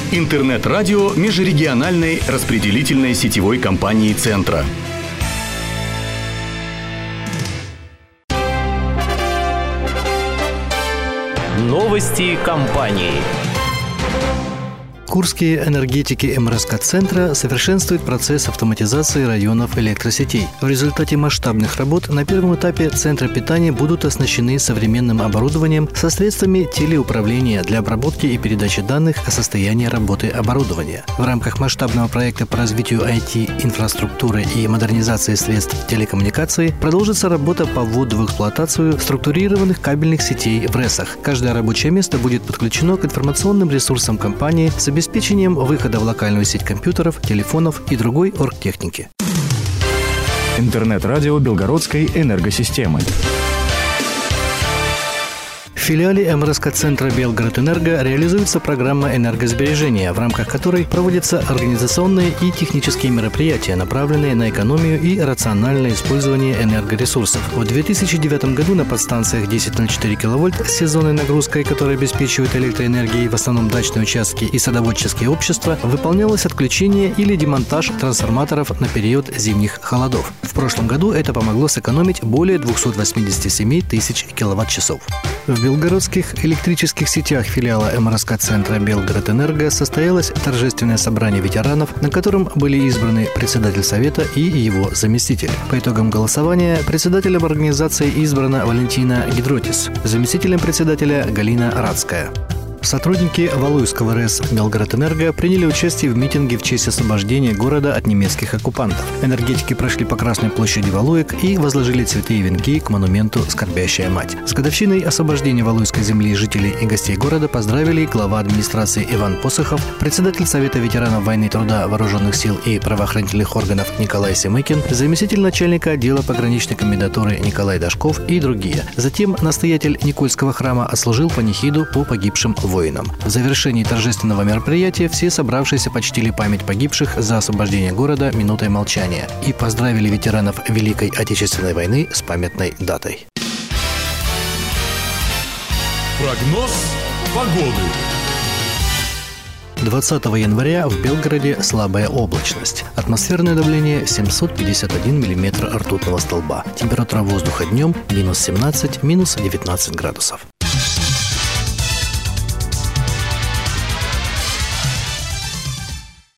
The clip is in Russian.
Интернет-радио межрегиональной распределительной сетевой компании «Центра». Новости компании. Курские энергетики МРСК-центра совершенствуют процесс автоматизации районов электросетей. В результате масштабных работ на первом этапе центры питания будут оснащены современным оборудованием со средствами телеуправления для обработки и передачи данных о состоянии работы оборудования. В рамках масштабного проекта по развитию IT-инфраструктуры и модернизации средств телекоммуникации продолжится работа по вводу в эксплуатацию структурированных кабельных сетей в РЭСах. Каждое рабочее место будет подключено к информационным ресурсам компании с обеспечением выхода в локальную сеть компьютеров, телефонов и другой оргтехники. Интернет-радио Белгородской энергосистемы. В филиале МРСК-центра «Белгородэнерго» реализуется программа энергосбережения, в рамках которой проводятся организационные и технические мероприятия, направленные на экономию и рациональное использование энергоресурсов. В 2009 году на подстанциях 10,04 кВт с сезонной нагрузкой, которая обеспечивает электроэнергией в основном дачные участки и садоводческие общества, выполнялось отключение или демонтаж трансформаторов на период зимних холодов. В прошлом году это помогло сэкономить более 287 тысяч киловатт-часов. В белгородских электрических сетях филиала МРСК-центра «Белгородэнерго» состоялось торжественное собрание ветеранов, на котором были избраны председатель совета и его заместитель. По итогам голосования председателем организации избрана Валентина Гидротис, заместителем председателя Галина Радская. Сотрудники Валуйского РЭС «Белгородэнерго» приняли участие в митинге в честь освобождения города от немецких оккупантов. Энергетики прошли по Красной площади Валуек и возложили цветы и венки к монументу «Скорбящая мать». С годовщиной освобождения Валуйской земли жителей и гостей города поздравили глава администрации Иван Посохов, председатель Совета ветеранов войны и труда вооруженных сил и правоохранительных органов Николай Семыкин, заместитель начальника отдела пограничной комендатуры Николай Дашков и другие. Затем настоятель Никольского храма отслужил панихиду по погибшим воинам. В завершении торжественного мероприятия все собравшиеся почтили память погибших за освобождение города минутой молчания и поздравили ветеранов Великой Отечественной войны с памятной датой. Прогноз погоды. 20 января в Белгороде слабая облачность. Атмосферное давление 751 мм ртутного столба. Температура воздуха днем -17, -19 градусов.